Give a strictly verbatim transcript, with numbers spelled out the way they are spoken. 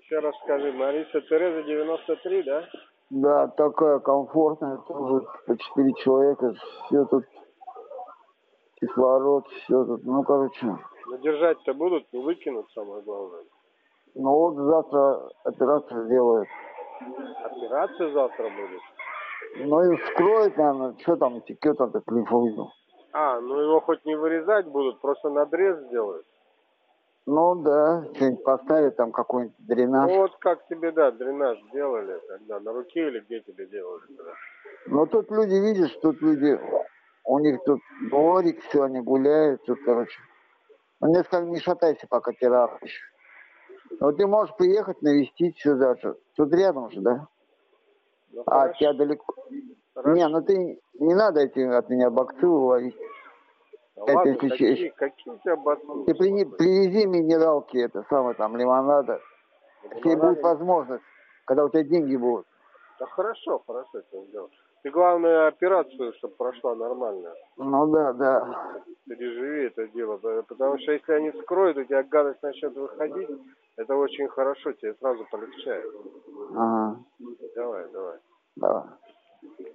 Еще раз скажи, Мариса Тереза девяносто три, да? Да, такая комфортная, тоже по четыре человека, все тут, кислород, все тут, ну, короче. Но держать-то будут, не выкинут, самое главное. Ну, вот завтра операцию сделают. Операция завтра будет? Ну, и вскроет, наверное, что там текет этот лимфоузел. А, ну его хоть не вырезать будут, просто надрез сделают. Ну, да, что-нибудь поставить, там какой-нибудь дренаж. Ну, вот как тебе, да, дренаж делали, когда, на руке или где тебе делали? Да? Но тут люди, видишь, тут люди, у них тут дворик, все, они гуляют, тут, короче. Ну, мне сказали, не шатайся, пока терапия. Вот ты можешь приехать, навестить сюда же. Тут рядом же, да? Ну, А хорошо. от тебя далеко. Хорошо. Не, ну ты не надо эти от меня бакциллы ловить. Да Это ладно, если какие, че- какие у тебя бациллы? Ты при- привези минералки, это самое там, лимонада. Если будет возможность, когда у тебя деньги будут. Да хорошо, хорошо это сделал. Ты, главное, операцию, чтобы прошла нормально. Ну да, да. Переживи это дело, потому что если они вскроют, у тебя гадость начнет выходить, это очень хорошо, тебе сразу полегчает. Ага. Давай, давай. Давай.